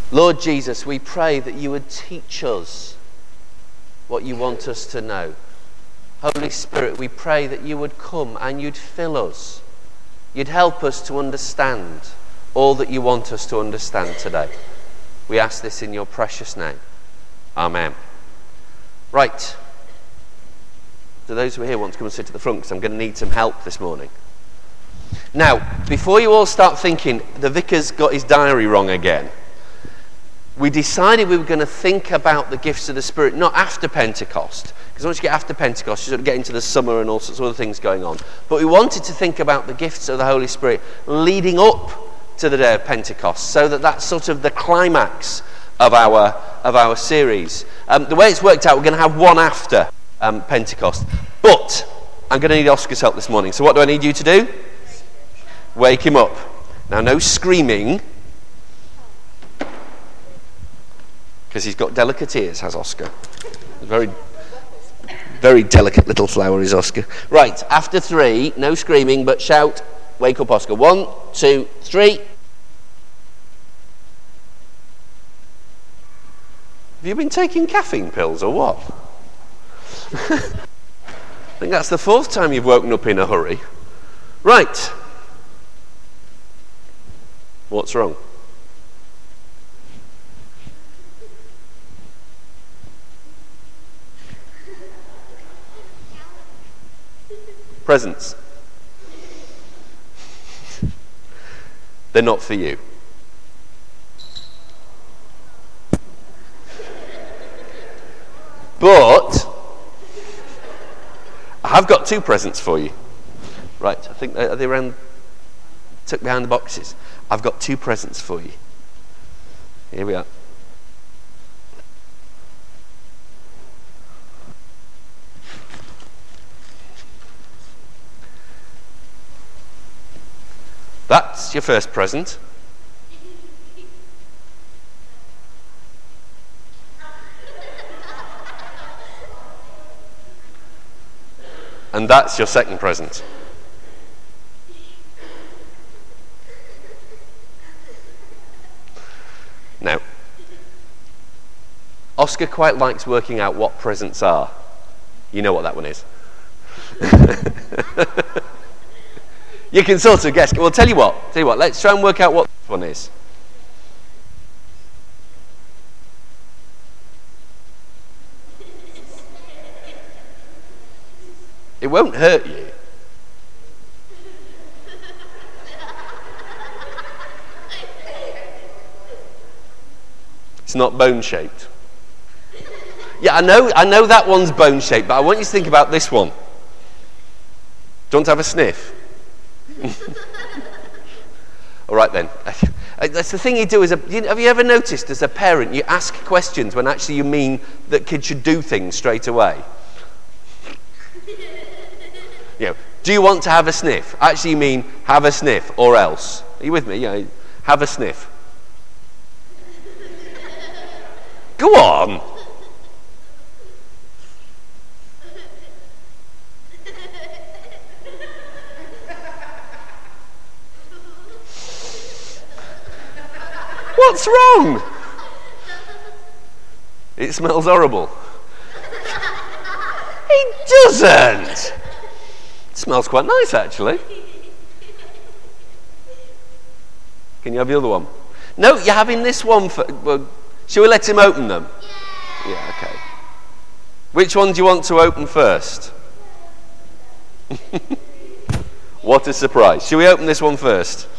Lord Jesus, we pray that you would teach us what you want us to know. Holy Spirit, we pray that you would come and you'd fill us. You'd help us to understand all that you want us to understand today. We ask this in your precious name. Amen. Right. Do those who are here want to come and sit at the front, because I'm going to need some help this morning. Now, before you all start thinking the vicar's got his diary wrong again, we decided we were going to think about the gifts of the Spirit not after Pentecost, because once you get after Pentecost, you sort of get into the summer and all sorts of other things going on. But we wanted to think about the gifts of the Holy Spirit leading up to the day of Pentecost, so that that's sort of the climax of our series. The way it's worked out, we're going to have one after Pentecost. But I'm going to need Oscar's help this morning. So what do I need you to do? Wake him up. Now, no screaming, because he's got delicate ears, has Oscar. Very, very delicate little flower is Oscar. Right, after 3, no screaming, but shout, wake up Oscar. 1, 2, 3. Have you been taking caffeine pills or what? I think that's the 4th time you've woken up in a hurry. Right. What's wrong? Presents. They're not for you. But I have got 2 presents for you. Right, I think are they around, tucked behind the boxes. I've got 2 presents for you. Here we are. That's your first present. And that's your second present. Now, Oscar quite likes working out what presents are. You know what that one is. You can sort of guess. Well, tell you what, let's try and work out what this one is. It won't hurt you. It's not bone-shaped. Yeah, I know that one's bone-shaped, but I want you to think about this one. Do you want to have a sniff? All right then. That's the thing you do. Have you ever noticed as a parent you ask questions when actually you mean that kids should do things straight away? Do you want to have a sniff? Actually, you mean have a sniff or else. Are you with me? Have a sniff. Go on. What's wrong? It smells horrible. It doesn't. It smells quite nice, actually. Can you have the other one? No, you're having this one. Well, shall we let him open them? Yeah, okay. Which one do you want to open first? What a surprise. Shall we open this one first?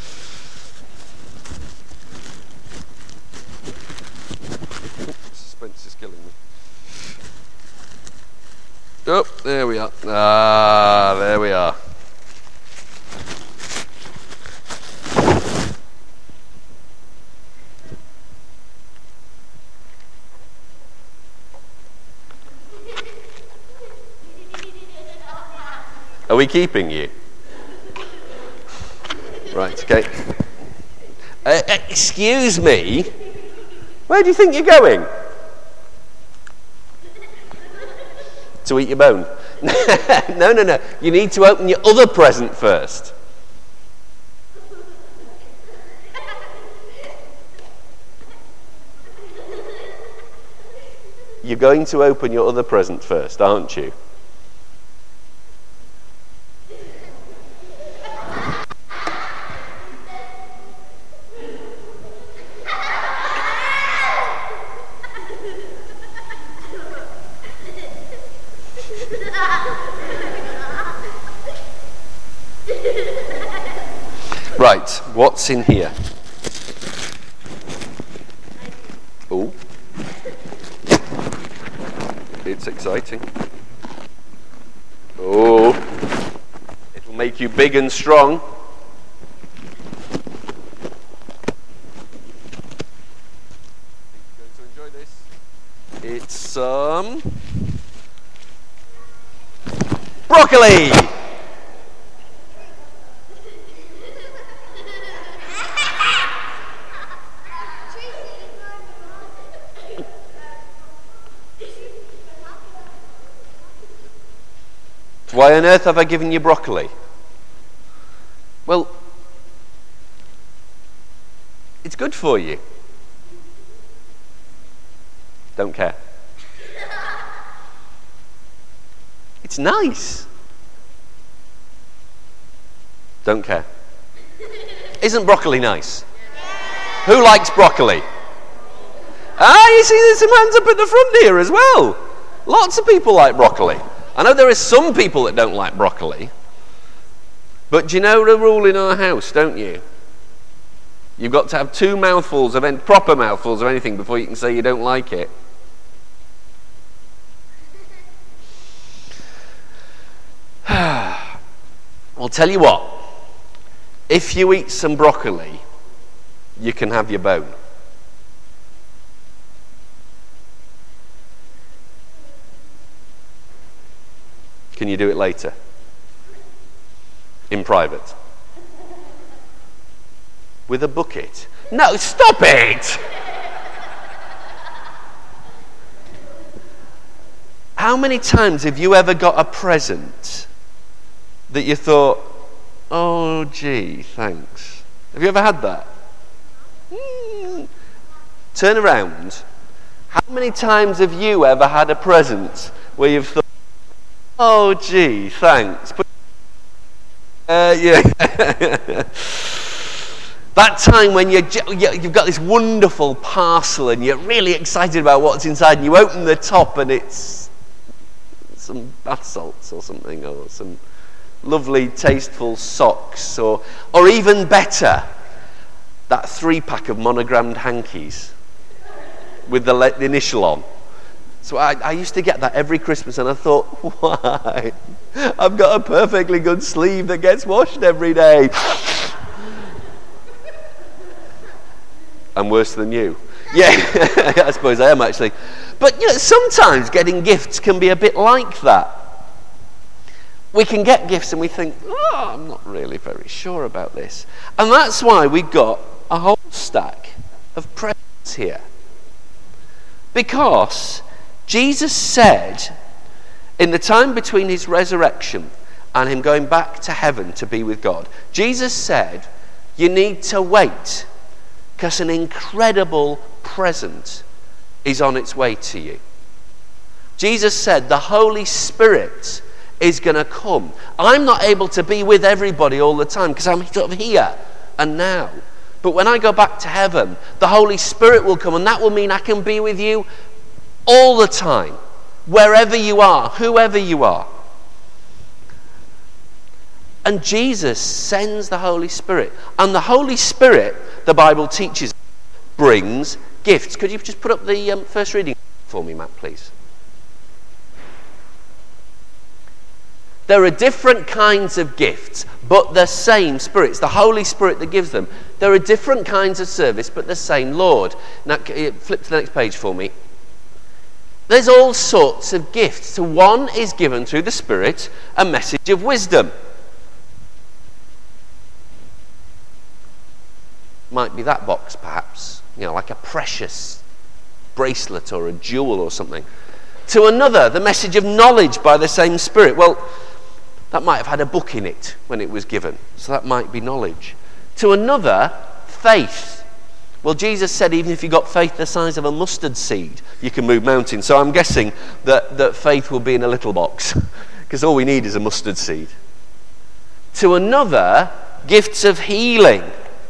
Suspense is killing me. Oh, there we are. There we are. Are we keeping you? Right, okay. Excuse me? Where do you think you're going? To eat your bone? No. You need to open your other present first. you're going to open your other present first, aren't you? Right, what's in here? Oh, it's exciting. Oh, it'll make you big and strong. You're going to enjoy this. It's broccoli. Why on earth have I given you broccoli? Well, it's good for you. Don't care. It's nice. Don't care. Isn't broccoli nice? Who likes broccoli? You see there's some hands up at the front here as well. Lots of people like broccoli. I know there are some people that don't like broccoli, but do you know the rule in our house, don't you? You've got to have two mouthfuls of proper mouthfuls of anything before you can say you don't like it. I'll tell you what, if you eat some broccoli, you can have your bone. Can you do it later? In private? With a bucket? No, stop it! How many times have you ever got a present that you thought, oh gee, thanks? Have you ever had that? Turn around. How many times have you ever had a present where you've thought, oh gee, thanks? Yeah. That time when you've got this wonderful parcel and you're really excited about what's inside, and you open the top and it's some bath salts or something, or some lovely tasteful socks, or even better, that 3-pack of monogrammed hankies with the initial on. So I used to get that every Christmas, and I thought, why? I've got a perfectly good sleeve that gets washed every day. I'm worse than you. Yeah, I suppose I am actually. But sometimes getting gifts can be a bit like that. We can get gifts and we think, oh, I'm not really very sure about this. And that's why we got a whole stack of presents here. Because Jesus said, in the time between his resurrection and him going back to heaven to be with God, Jesus said, you need to wait, because an incredible present is on its way to you. Jesus said the Holy Spirit is going to come. I'm not able to be with everybody all the time because I'm sort of here and now. But when I go back to heaven, the Holy Spirit will come, and that will mean I can be with you all the time, wherever you are, whoever you are. And Jesus sends the Holy Spirit. And the Holy Spirit, the Bible teaches, brings gifts. Could you just put up the first reading for me, Matt, please? There are different kinds of gifts, but the same Spirit. It's the Holy Spirit that gives them. There are different kinds of service, but the same Lord. Now, flip to the next page for me. There's all sorts of gifts. So one is given through the Spirit, a message of wisdom. Might be that box, perhaps. Like a precious bracelet or a jewel or something. To another, the message of knowledge by the same Spirit. Well, that might have had a book in it when it was given. So that might be knowledge. To another, faith. Well, Jesus said even if you've got faith the size of a mustard seed, you can move mountains. So I'm guessing that faith will be in a little box, because all we need is a mustard seed. To another, gifts of healing.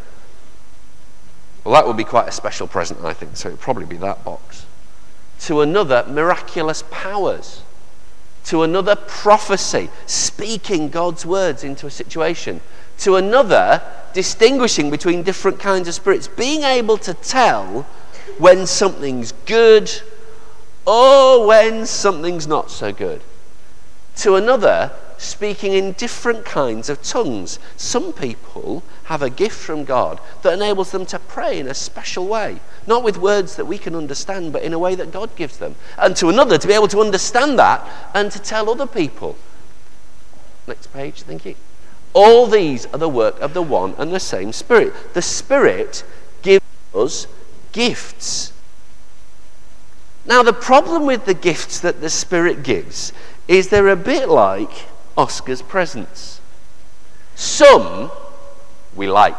Well, that would be quite a special present, I think, so it would probably be that box. To another, miraculous powers. To another, prophecy, speaking God's words into a situation. To another, distinguishing between different kinds of spirits, being able to tell when something's good or when something's not so good. To another, speaking in different kinds of tongues. Some people have a gift from God that enables them to pray in a special way, not with words that we can understand, but in a way that God gives them. And to another, to be able to understand that and to tell other people. Next page, thank you. All these are the work of the one and the same Spirit. The Spirit gives us gifts. Now, the problem with the gifts that the Spirit gives is they're a bit like Oscar's presents. Some we like.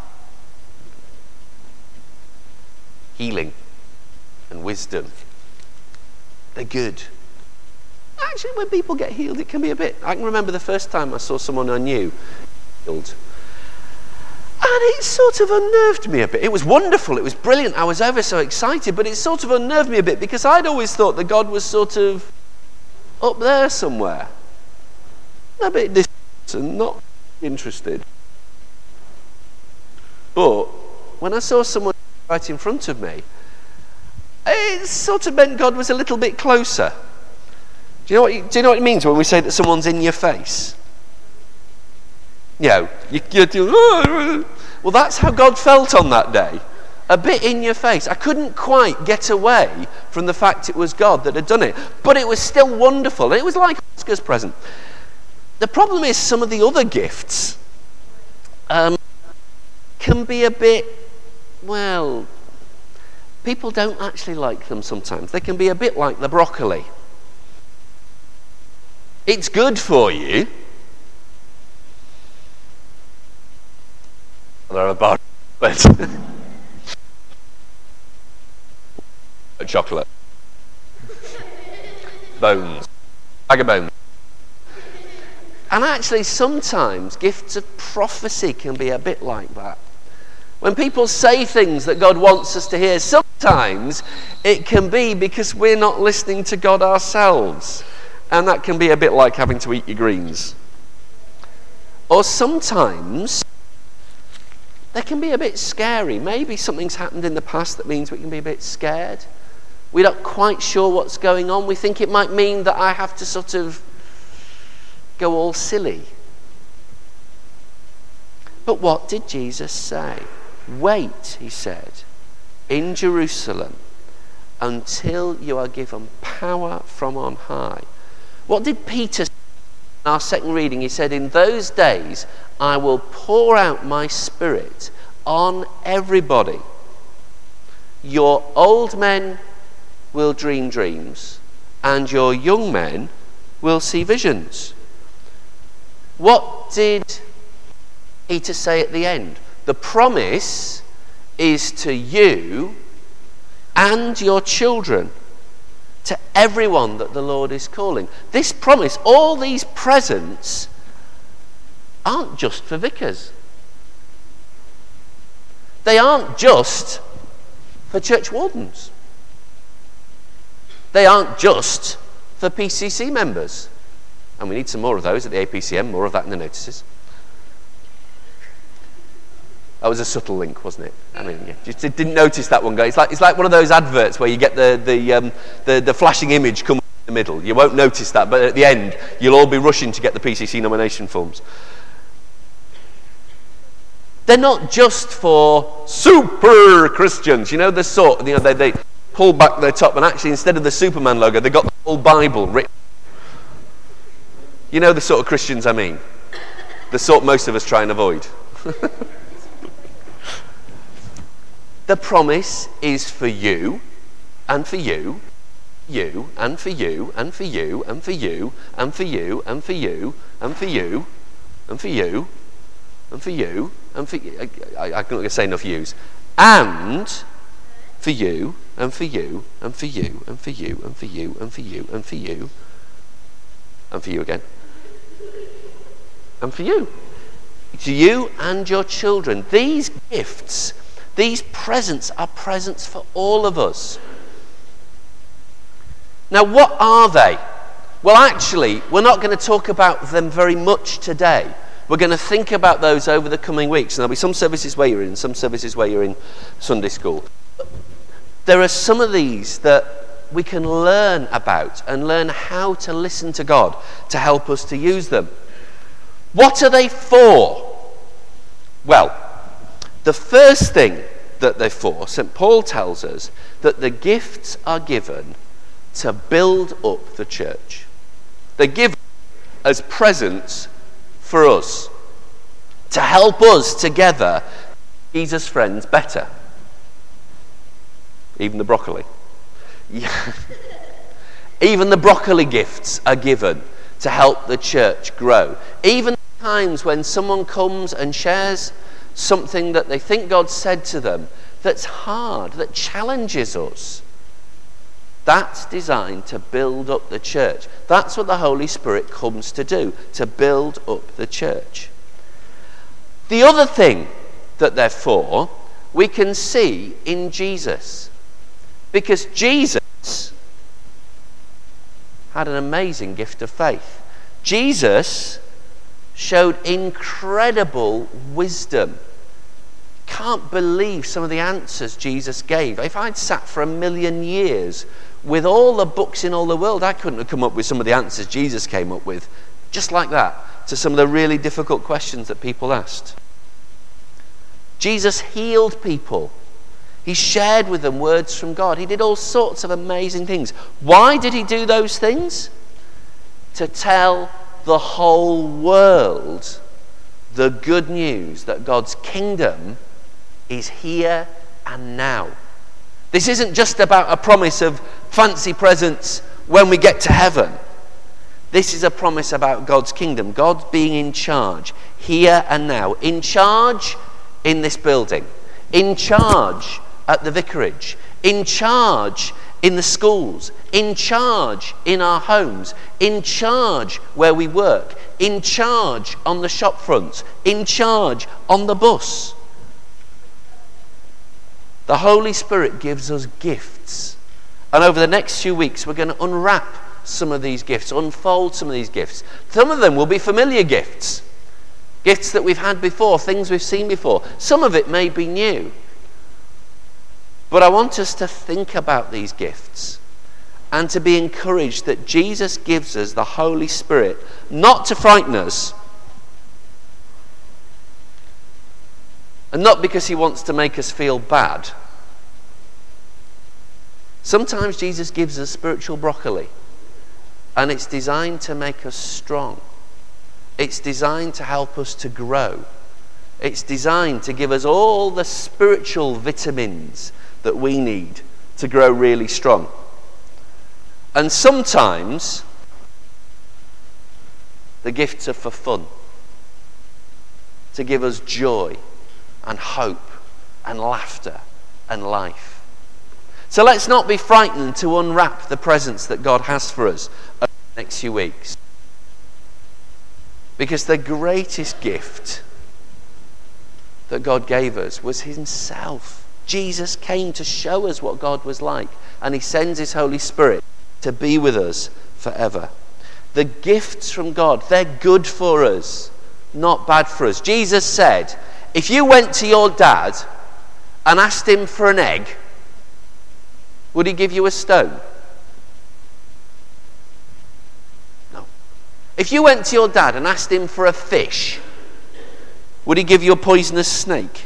Healing and wisdom. They're good. Actually, when people get healed, it can be a bit... I can remember the first time I saw someone I knew healed. And it sort of unnerved me a bit. It was wonderful. It was brilliant. I was ever so excited. But it sort of unnerved me a bit because I'd always thought that God was sort of up there somewhere. A bit distant and not interested. But when I saw someone right in front of me, it sort of meant God was a little bit closer. Do you know what it means when we say that someone's in your face? You know, you're doing, well, that's how God felt on that day. A bit in your face. I couldn't quite get away from the fact it was God that had done it. But it was still wonderful. It was like Oscar's present. The problem is some of the other gifts can be a bit, well, people don't actually like them sometimes. They can be a bit like the broccoli. It's good for you. There are bar chocolate. Bones. Bag of bones. And actually sometimes gifts of prophecy can be a bit like that. When people say things that God wants us to hear, sometimes it can be because we're not listening to God ourselves. And that can be a bit like having to eat your greens. Or sometimes they can be a bit scary. Maybe something's happened in the past that means we can be a bit scared. We're not quite sure what's going on. We think it might mean that I have to sort of go all silly. But what did Jesus say? Wait, he said, in Jerusalem until you are given power from on high. What did Peter say in our second reading? He said, in those days I will pour out my Spirit on everybody. Your old men will dream dreams, and your young men will see visions. What did Peter say at the end? The promise is to you and your children, to everyone that the Lord is calling. This promise, all these presents, aren't just for vicars. They aren't just for church wardens. They aren't just for PCC members. And we need some more of those at the APCM, more of that in the notices. That was a subtle link, wasn't it? I mean, yeah, just didn't notice that one, guys. It's like one of those adverts where you get the flashing image come in the middle. You won't notice that, but at the end, you'll all be rushing to get the PCC nomination forms. They're not just for super Christians. You know, the sort, you know, they pull back their top, and actually, instead of the Superman logo, they've got the whole Bible written. You know the sort of Christians I mean. The sort most of us try and avoid. The promise is for you, and for you, you, and for you, and for you, and for you, and for you, and for you, and for you, and for you, and for you, and for you. I'm not going to say enough yous. And for you, and for you, and for you, and for you, and for you, and for you, and for you, and for you again. And for you. To you and your children. These gifts, these presents are presents for all of us. Now, what are they? Well, actually, we're not going to talk about them very much today. We're going to think about those over the coming weeks. And there'll be some services where you're in, some services where you're in Sunday school. There are some of these that we can learn about and learn how to listen to God to help us to use them. What are they for? Well, the first thing that they're for, St. Paul tells us that the gifts are given to build up the church. They're given as presents for us, to help us together Jesus' friends better. Even the broccoli. Yeah. Even the broccoli gifts are given to help the church grow. Even times when someone comes and shares something that they think God said to them that's hard, that challenges us, that's designed to build up the church. That's what the Holy Spirit comes to do, to build up the church. The other thing that they're for, we can see in Jesus. Because Jesus had an amazing gift of faith. Jesus showed incredible wisdom. Can't believe some of the answers Jesus gave. If I'd sat for 1,000,000 years with all the books in all the world, I couldn't have come up with some of the answers Jesus came up with, just like that, to some of the really difficult questions that people asked. Jesus healed people. He shared with them words from God. He did all sorts of amazing things. Why did he do those things? To tell the whole world the good news that God's kingdom is here and now. This isn't just about a promise of fancy presents when we get to heaven. This is a promise about God's kingdom, God being in charge here and now. In charge in this building, in charge at the vicarage, in charge in the schools, in charge in our homes, in charge where we work, in charge on the shop fronts, in charge on the bus. The Holy Spirit gives us gifts. And over the next few weeks, we're going to unwrap some of these gifts, unfold some of these gifts. Some of them will be familiar gifts. Gifts that we've had before, things we've seen before. Some of it may be new. But I want us to think about these gifts and to be encouraged that Jesus gives us the Holy Spirit, not to frighten us, and not because he wants to make us feel bad. Sometimes Jesus gives us spiritual broccoli, and it's designed to make us strong. It's designed to help us to grow. It's designed to give us all the spiritual vitamins that we need to grow really strong. And sometimes the gifts are for fun, to give us joy and hope and laughter and life. So let's not be frightened to unwrap the presents that God has for us over the next few weeks. Because the greatest gift that God gave us was himself. Jesus came to show us what God was like, and he sends his Holy Spirit to be with us forever. The gifts from God, they're good for us, not bad for us. Jesus said, if you went to your dad and asked him for an egg, would he give you a stone? No. If you went to your dad and asked him for a fish, would he give you a poisonous snake?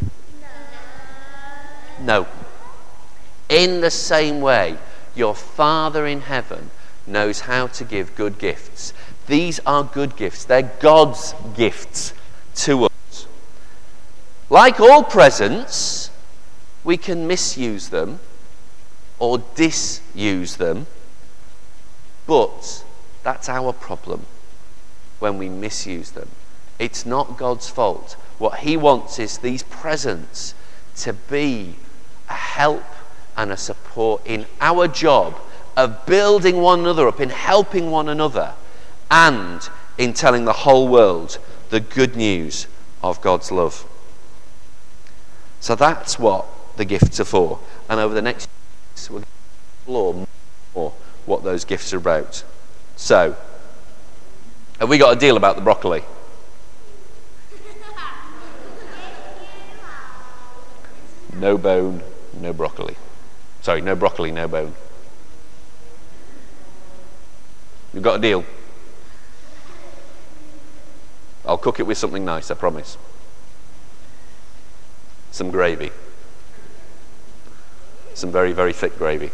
No. In the same way, your Father in heaven knows how to give good gifts. These are good gifts. They're God's gifts to us. Like all presents, we can misuse them or disuse them, but that's our problem when we misuse them. It's not God's fault. What he wants is these presents to be a help and a support in our job of building one another up, in helping one another, and in telling the whole world the good news of God's love. So that's what the gifts are for. And over the next weeks, we're going to explore more what those gifts are about. So, have we got a deal about the broccoli? No bone, no broccoli. Sorry, no broccoli, no bone. You've got a deal? I'll cook it with something nice, I promise. Some gravy. Some very, very thick gravy.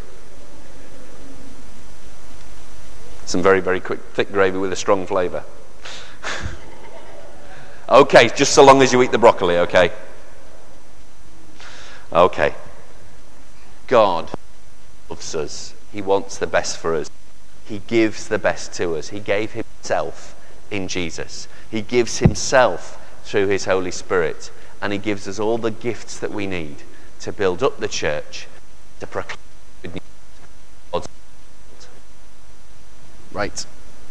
Some very, very thick gravy with a strong flavour. Okay, just so long as you eat the broccoli, okay? Okay. God loves us. He wants the best for us. He gives the best to us. He gave himself in Jesus. He gives himself through his Holy Spirit. And he gives us all the gifts that we need to build up the church, to proclaim good news of God's world. Right.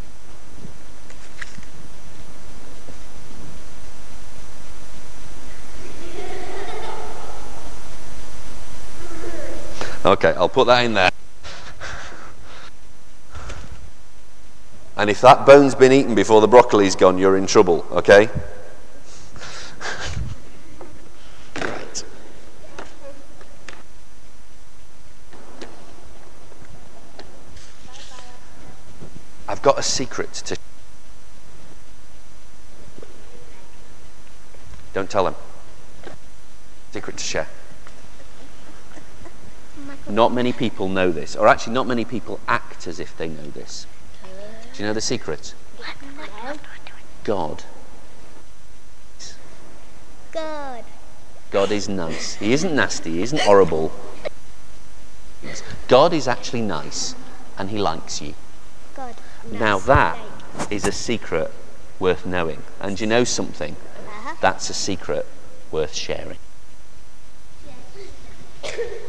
Okay, I'll put that in there. And if that bone's been eaten before the broccoli's gone, you're in trouble, okay? Right. I've got a secret to... Don't tell him. Secret to share. Not many people know this, or actually not many people act as if they know this. Do you know the secret? God. God is nice. He isn't nasty, he isn't horrible. God is actually nice, and he likes you. Now that is a secret worth knowing. And you know something? That's a secret worth sharing.